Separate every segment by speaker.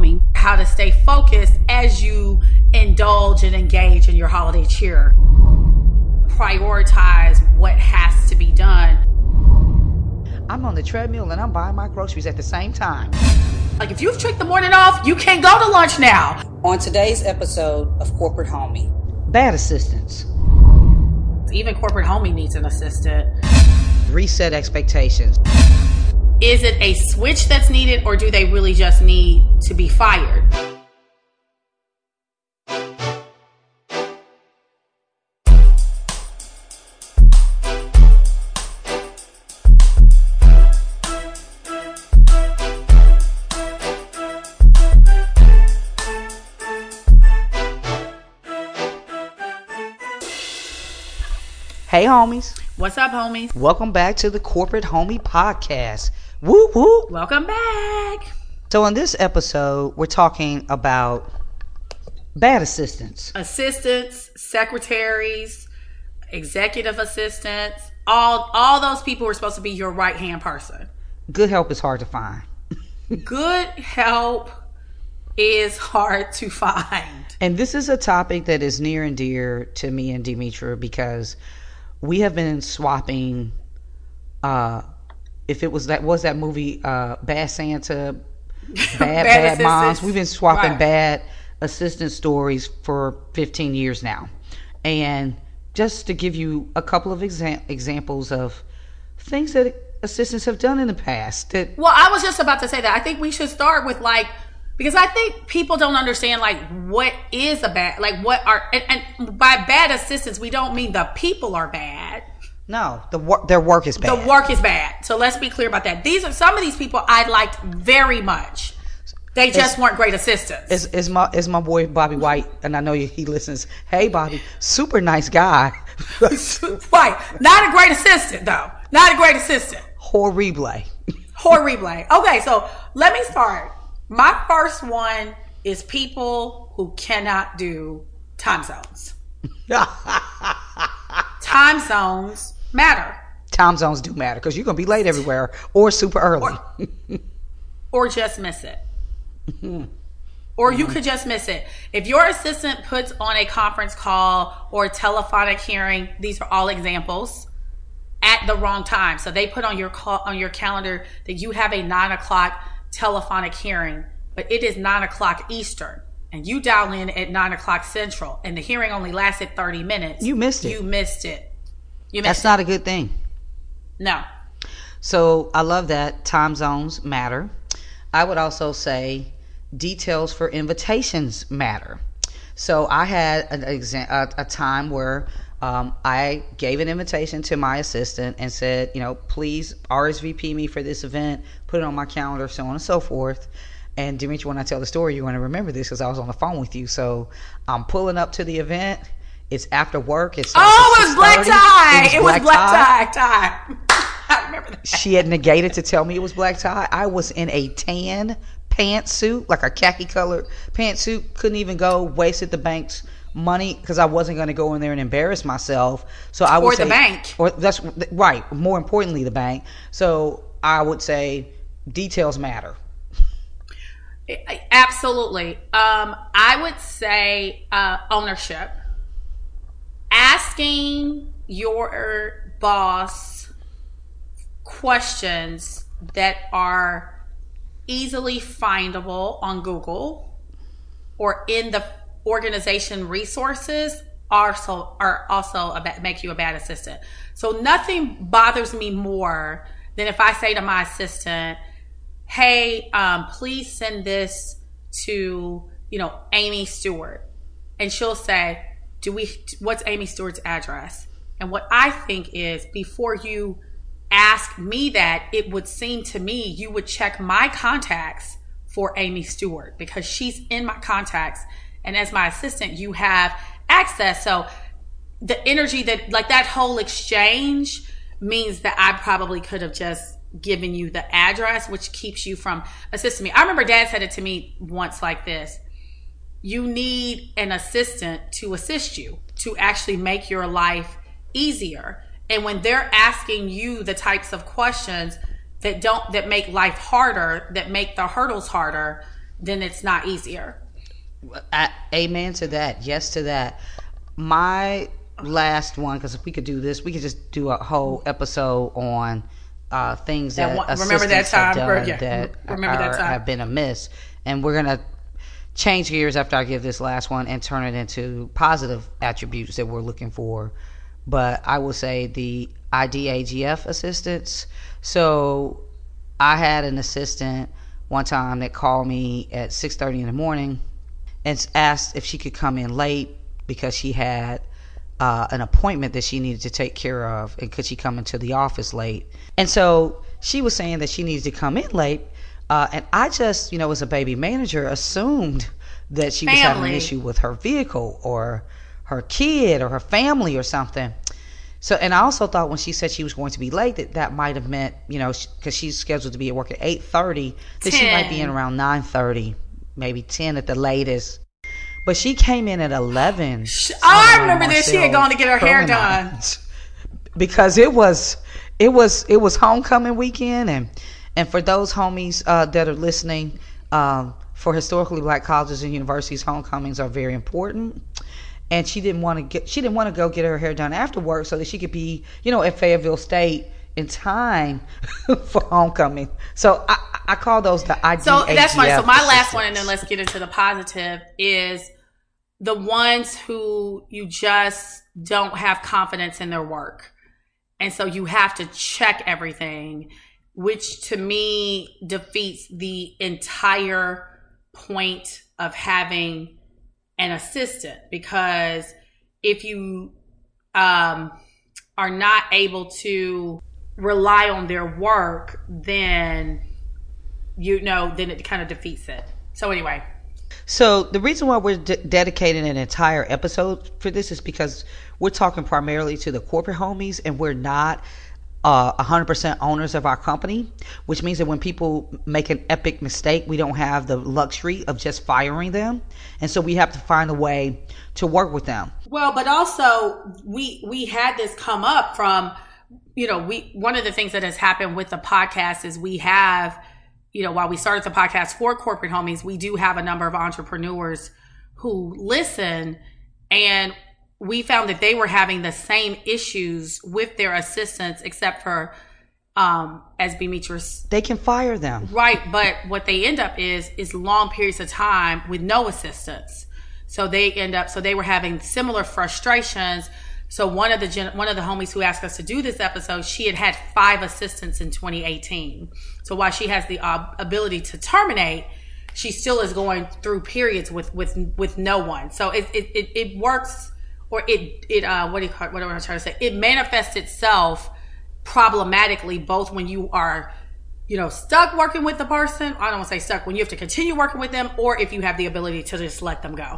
Speaker 1: homie how to stay focused as you indulge and engage in your holiday cheer. Prioritize what has to be done.
Speaker 2: I'm on the treadmill and I'm buying my groceries at the same time.
Speaker 1: Like, if you've tricked the morning off, you can't go to lunch now.
Speaker 3: On today's episode of Corporate Homie.
Speaker 2: Bad assistants.
Speaker 1: Even corporate homie needs an assistant.
Speaker 2: Reset expectations.
Speaker 1: Is it a switch that's needed, or do they really just need to be fired?
Speaker 2: Hey homies.
Speaker 1: What's up, homies?
Speaker 2: Welcome back to the Corporate Homie Podcast. Woo woo.
Speaker 1: Welcome back.
Speaker 2: So on this episode, we're talking about bad assistants.
Speaker 1: Assistants, secretaries, executive assistants, all those people who are supposed to be your right-hand person.
Speaker 2: Good help is hard to find.
Speaker 1: Good help is hard to find.
Speaker 2: And this is a topic that is near and dear to me and Demetra because we have been swapping, if it was that movie, Bad Santa, Bad Moms. We've been swapping bad assistant stories for 15 years now. And just to give you a couple of examples of things that assistants have done in the past.
Speaker 1: Well, I was just about to say that. I think we should start with because I think people don't understand what is a bad, what are, and by bad assistants, we don't mean the people are bad.
Speaker 2: No, their work is bad.
Speaker 1: The work is bad. So let's be clear about that. These are some of these people I liked very much. They just weren't great assistants.
Speaker 2: Is my boy Bobby White, and I know he listens. Hey Bobby, super nice guy.
Speaker 1: Right, not a great assistant though. Not a great assistant.
Speaker 2: Horrible.
Speaker 1: Okay, so let me start. My first one is people who cannot do time zones. Time zones matter.
Speaker 2: Time zones do matter because you're going to be late everywhere or super early.
Speaker 1: Or just miss it. Or you could just miss it. If your assistant puts on a conference call or a telephonic hearing, these are all examples, at the wrong time. So they put on your calendar that you have a 9:00 telephonic hearing, but it is 9:00 Eastern, and you dial in at 9:00 Central, and the hearing only lasted 30 minutes.
Speaker 2: You missed it.
Speaker 1: You missed it.
Speaker 2: That's not a good thing.
Speaker 1: No.
Speaker 2: So I love that time zones matter. I would also say details for invitations matter. So I had a time where I gave an invitation to my assistant and said, please RSVP me for this event, put it on my calendar, so on and so forth. And Demetra, when I tell the story, you're going to remember this because I was on the phone with you. So I'm pulling up to the event. It's after work. It
Speaker 1: was black tie. It was black tie. I remember that.
Speaker 2: She had negated to tell me it was black tie. I was in a tan pantsuit, like a khaki colored pantsuit. Couldn't even go. Wasted the bank's money because I wasn't going to go in there and embarrass myself. So I would say,
Speaker 1: the bank.
Speaker 2: Or that's right. More importantly, the bank. So I would say details matter.
Speaker 1: Absolutely. I would say ownership. Asking your boss questions that are easily findable on Google or in the organization resources are also make you a bad assistant. So nothing bothers me more than if I say to my assistant, hey, please send this to, Amy Stewart. And she'll say, what's Amy Stewart's address? And what I think is, before you ask me that, it would seem to me you would check my contacts for Amy Stewart because she's in my contacts. And as my assistant, you have access. So the energy that whole exchange means that I probably could have just given you the address, which keeps you from assisting me. I remember Dad said it to me once like this: you need an assistant to assist you, to actually make your life easier. And when they're asking you the types of questions that make life harder, that make the hurdles harder, then it's not easier.
Speaker 2: Amen to that. Yes to that. My last one, because if we could do this, we could just do a whole episode on things that
Speaker 1: remember that time
Speaker 2: have been amiss, and we're gonna change gears after I give this last one and turn it into positive attributes that we're looking for. But I will say the IDAGF assistants. So I had an assistant one time that called me at 6:30 in the morning and asked if she could come in late because she had an appointment that she needed to take care of, and could she come into the office late. And so she was saying that she needed to come in late, and I just, as a baby manager, assumed that she was having an issue with her vehicle or her kid or her family or something. So, and I also thought when she said she was going to be late that might have meant, because she's scheduled to be at work at 8:30, that she might be in around 9:30, maybe 10 at the latest. But she came in at 11.
Speaker 1: I remember that she had gone to get her hair done
Speaker 2: because it was homecoming weekend, and for those homies that are listening, for historically black colleges and universities, homecomings are very important. And she didn't want to go get her hair done after work so that she could be, at Fayetteville State in time for homecoming. So I call those the IDAGF.
Speaker 1: So that's fine. So my last one, and then let's get into the positive, is the ones who you just don't have confidence in their work. And so you have to check everything, which to me defeats the entire point of having an assistant. Because if you are not able to rely on their work, then then it kind of defeats it. So anyway.
Speaker 2: So the reason why we're dedicating an entire episode for this is because we're talking primarily to the corporate homies, and we're not 100% owners of our company, which means that when people make an epic mistake, we don't have the luxury of just firing them. And so we have to find a way to work with them.
Speaker 1: Well, but also we had this come up from, one of the things that has happened with the podcast is we have, while we started the podcast for corporate homies, we do have a number of entrepreneurs who listen, and we found that they were having the same issues with their assistants, except for, as Demetrius,
Speaker 2: they can fire them.
Speaker 1: Right. But what they end up is long periods of time with no assistants. So they were having similar frustrations. So one of the homies who asked us to do this episode, she had 5 assistants in 2018. So while she has the ability to terminate, she still is going through periods with no one. So it works, or what am I trying to say? It manifests itself problematically, both when you are, stuck working with the person. I don't want to say stuck, when you have to continue working with them, or if you have the ability to just let them go.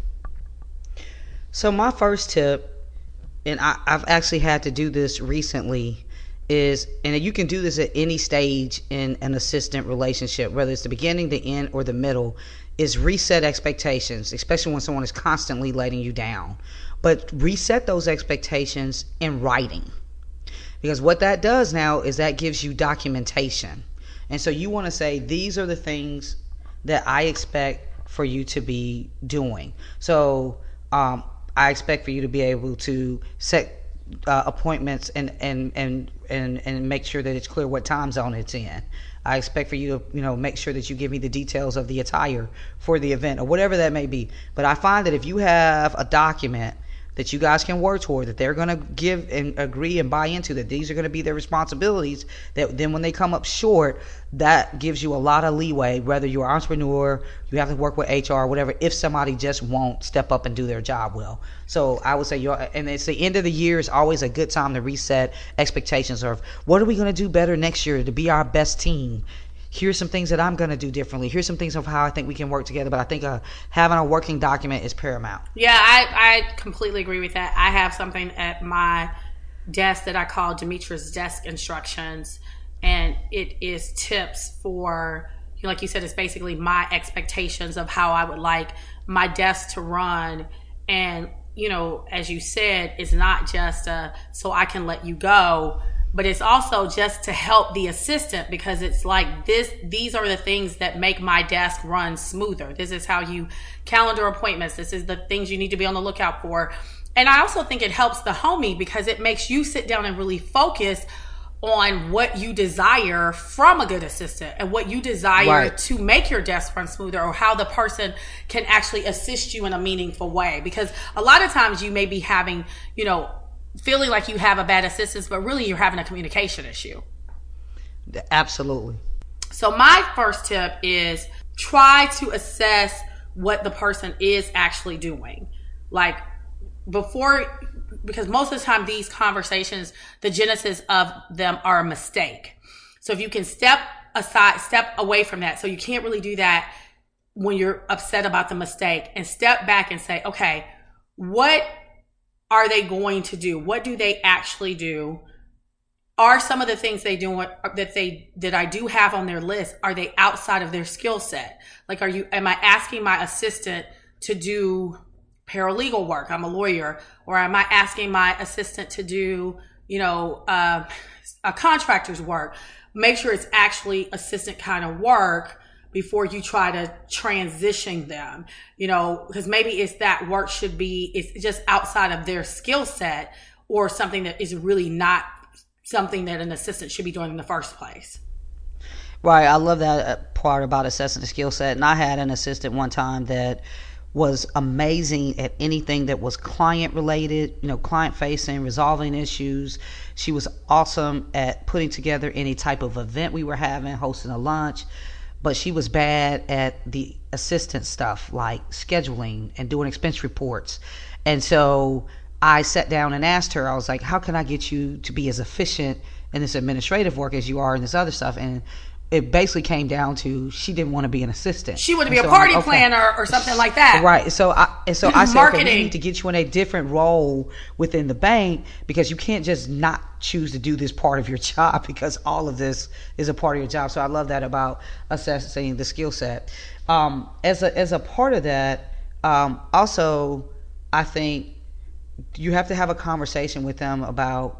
Speaker 2: So my first tip, and I've actually had to do this recently, is, and you can do this at any stage in an assistant relationship, whether it's the beginning, the end, or the middle, is reset expectations, especially when someone is constantly letting you down. But reset those expectations in writing. Because what that does now is that gives you documentation. And so you want to say, these are the things that I expect for you to be doing. So I expect for you to be able to set appointments and make sure that it's clear what time zone it's in. I expect for you to, make sure that you give me the details of the attire for the event or whatever that may be. But I find that if you have a document that you guys can work toward, that they're going to give and agree and buy into, that these are going to be their responsibilities, that then when they come up short, that gives you a lot of leeway, whether you're an entrepreneur, you have to work with HR, whatever, if somebody just won't step up and do their job well. So I would say, and it's the end of the year is always a good time to reset expectations of what are we going to do better next year to be our best team. Here's some things that I'm going to do differently. Here's some things of how I think we can work together. But I think having a working document is paramount.
Speaker 1: Yeah, I completely agree with that. I have something at my desk that I call Demetrius Desk Instructions. And it is tips for, like you said, it's basically my expectations of how I would like my desk to run. And, as you said, it's not just so I can let you go. but it's also just to help the assistant, because it's like these are the things that make my desk run smoother. This is how you calendar appointments. This is the things you need to be on the lookout for. And I also think it helps the homie because it makes you sit down and really focus on what you desire from a good assistant and what you desire to make your desk run smoother, or how the person can actually assist you in a meaningful way. Because a lot of times you may be having, feeling like you have a bad assistant, but really you're having a communication issue.
Speaker 2: Absolutely.
Speaker 1: So my first tip is try to assess what the person is actually doing. Like because most of the time these conversations, the genesis of them are a mistake. So if you can step away from that, so you can't really do that when you're upset about the mistake, and step back and say, okay, what are they going to do? What do they actually do? Are some of the things they do that I do have on their list, are they outside of their skill set? Like, am I asking my assistant to do paralegal work? I'm a lawyer. Or am I asking my assistant to do, a contractor's work? Make sure it's actually assistant kind of work before you try to transition them, because maybe it's that work it's just outside of their skill set, or something that is really not something that an assistant should be doing in the first place.
Speaker 2: Right. I love that part about assessing the skill set. And I had an assistant one time that was amazing at anything that was client related, client facing, resolving issues. She was awesome at putting together any type of event we were having, hosting a lunch, but she was bad at the assistant stuff like scheduling and doing expense reports. And so I sat down and asked her, I was like, how can I get you to be as efficient in this administrative work as you are in this other stuff? And it basically came down to she didn't want to be an assistant.
Speaker 1: She wanted to be a party planner or something like that.
Speaker 2: Right. So I said,
Speaker 1: Marketing.
Speaker 2: Okay, we need to get you in a different role within the bank, because you can't just not choose to do this part of your job, because all of this is a part of your job. So I love that about assessing the skill set. As a part of that, also, I think you have to have a conversation with them about,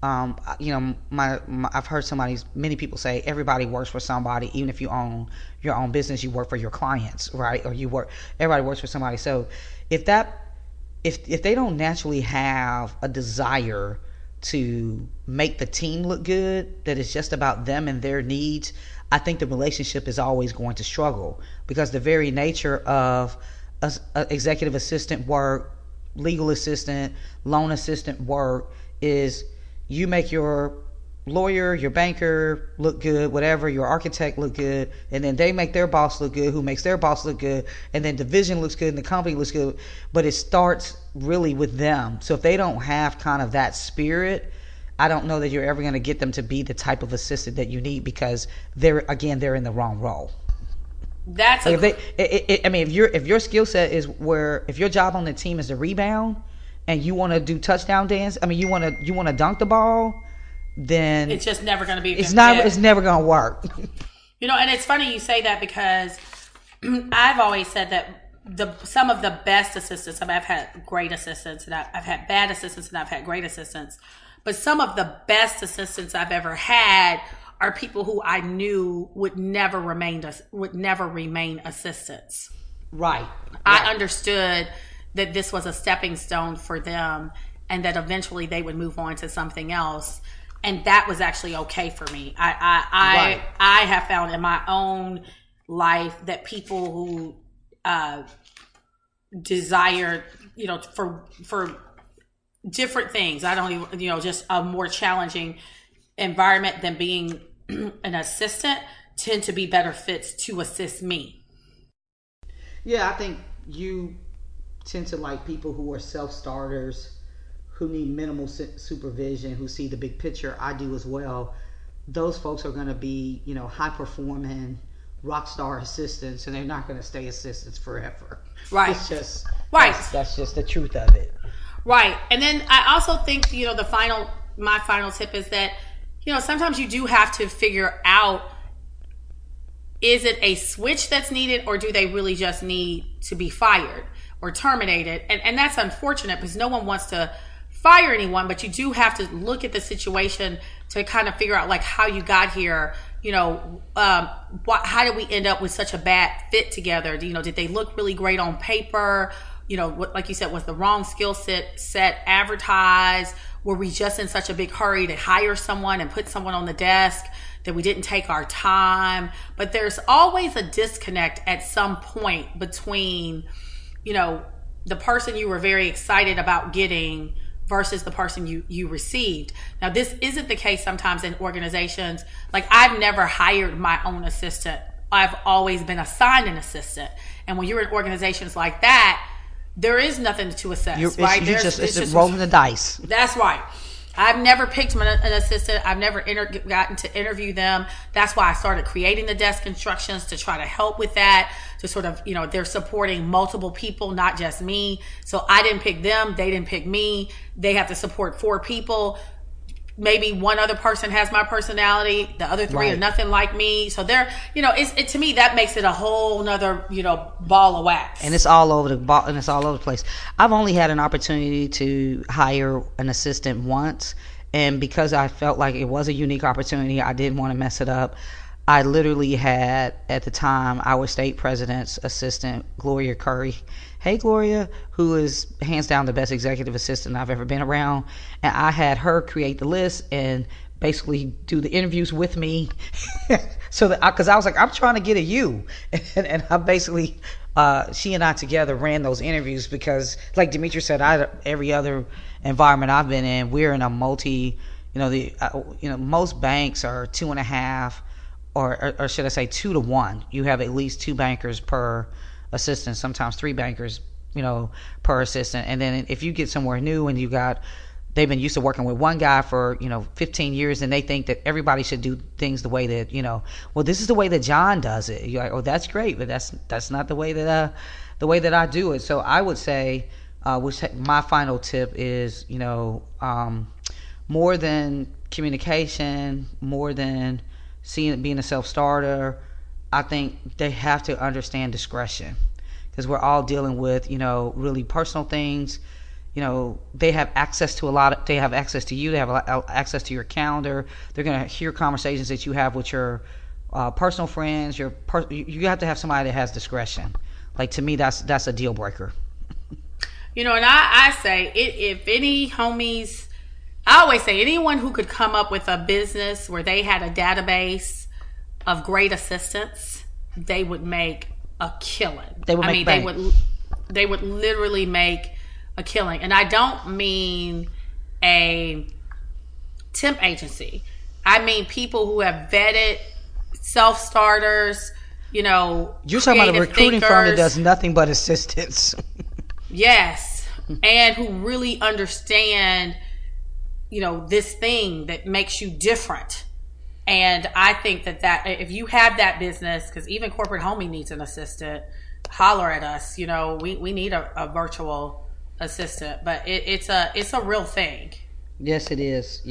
Speaker 2: I've heard many people say everybody works for somebody. Even if you own your own business, you work for your clients, right? Or everybody works for somebody. So if they don't naturally have a desire to make the team look good, that it's just about them and their needs, I think the relationship is always going to struggle, because the very nature of executive assistant work, legal assistant, loan assistant work is you make your lawyer, your banker look good, whatever, your architect look good, and then they make their boss look good, who makes their boss look good, and then division looks good and the company looks good. But it starts really with them. So if they don't have kind of that spirit, I don't know that you're ever going to get them to be the type of assistant that you need, because they're in the wrong role.
Speaker 1: That's
Speaker 2: if your skill set is if your job on the team is to rebound, and you want to do touchdown dance, you want to dunk the ball, then
Speaker 1: it's just never going to be.
Speaker 2: It's never going to work.
Speaker 1: And it's funny you say that, because I've always said that some of the best assistants, I've had great assistants, and I've had bad assistants, and I've had great assistants, but some of the best assistants I've ever had are people who I knew would never remain assistants.
Speaker 2: Right.
Speaker 1: I understood that this was a stepping stone for them, and that eventually they would move on to something else. And that was actually okay for me. I have found in my own life that people who desire, for different things, I don't even, just a more challenging environment than being an assistant, tend to be better fits to assist me.
Speaker 2: Yeah, I think you tend to like people who are self-starters, who need minimal supervision, who see the big picture. I do as well. Those folks are going to be, high-performing rock star assistants, and they're not going to stay assistants forever.
Speaker 1: Right.
Speaker 2: It's just
Speaker 1: right.
Speaker 2: That's just the truth of it.
Speaker 1: Right. And then I also think, my final tip is that, sometimes you do have to figure out, is it a switch that's needed, or do they really just need to be fired or terminated? And that's unfortunate, because no one wants to fire anyone, but you do have to look at the situation to kind of figure out like how you got here. How did we end up with such a bad fit together? Did they look really great on paper? Like you said, was the wrong skill set advertised? Were we just in such a big hurry to hire someone and put someone on the desk that we didn't take our time? But there's always a disconnect at some point between, the person you were very excited about getting versus the person you received. Now, this isn't the case sometimes in organizations. Like, I've never hired my own assistant. I've always been assigned an assistant. And when you're in organizations like that, there is nothing to assess, right?
Speaker 2: It's just rolling the dice.
Speaker 1: That's right. I've never picked an assistant. I've never gotten to interview them. That's why I started creating the desk instructions to try to help with that, to sort of, they're supporting multiple people, not just me. So I didn't pick them. They didn't pick me. They have to support 4 people. Maybe one other person has my personality. The other 3 are nothing like me. So they're, to me, that makes it a whole nother, ball of wax.
Speaker 2: And it's all over the place. I've only had an opportunity to hire an assistant once. And because I felt like it was a unique opportunity, I didn't want to mess it up. I literally had, at the time, our state president's assistant, Gloria Curry. Hey, Gloria, who is hands down the best executive assistant I've ever been around. And I had her create the list and basically do the interviews with me. So that, because I was like, I'm trying to get a you. And I basically, she and I together ran those interviews because, like Demetria said, every other environment I've been in, we're in a multi, most banks are 2.5, or should I say 2 to 1. You have at least 2 bankers per assistant, sometimes 3 bankers, per assistant. And then if you get somewhere new and they've been used to working with one guy for, 15 years, and they think that everybody should do things the way that, well, this is the way that John does it. You're like, oh, that's great, but that's not the way that I do it. So I would say, my final tip is, more than communication, more than being a self-starter, I think they have to understand discretion, because we're all dealing with, really personal things. They have access to they have access to you. They have access to your calendar. They're going to hear conversations that you have with your personal friends. You have to have somebody that has discretion. Like, to me, that's a deal breaker.
Speaker 1: And I say, if any homies, I always say anyone who could come up with a business where they had a database of great assistants, they would make a killing. They would literally make a killing. And I don't mean a temp agency. I mean people who have vetted, self-starters,
Speaker 2: You're talking about a recruiting firm that does nothing but assistance.
Speaker 1: Yes. And who really understand, this thing that makes you different. And I think that if you have that business, because even Corporate Homie needs an assistant, holler at us. We need a virtual assistant, but it's a real thing.
Speaker 2: Yes, it is.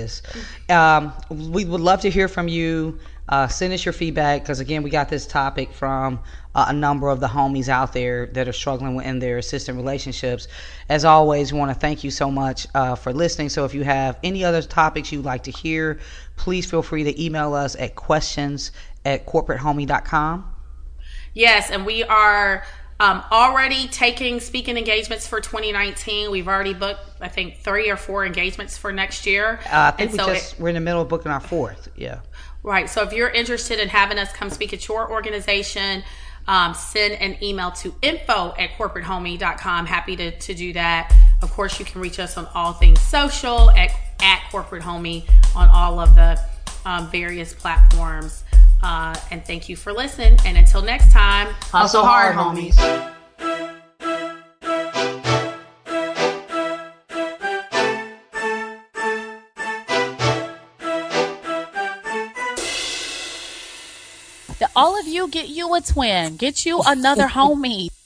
Speaker 2: We would love to hear from you. Send us your feedback, because again, we got this topic from a number of the homies out there that are struggling in their assistant relationships. As always, we want to thank you so much for listening. So if you have any other topics you'd like to hear, please feel free to email us at questions@corporatehomie.com.
Speaker 1: Yes, and we are already taking speaking engagements for 2019. We've already booked, I think, 3 or 4 engagements for next year.
Speaker 2: I think we're in the middle of booking our 4th. Yeah.
Speaker 1: Right. So if you're interested in having us come speak at your organization, send an email to info@corporatehomie.com. Happy to do that. Of course, you can reach us on all things social at Corporate Homie on all of the various platforms. And thank you for listening. And until next time,
Speaker 2: hustle hard, homies.
Speaker 4: All of you, get you a twin. Get you another homie.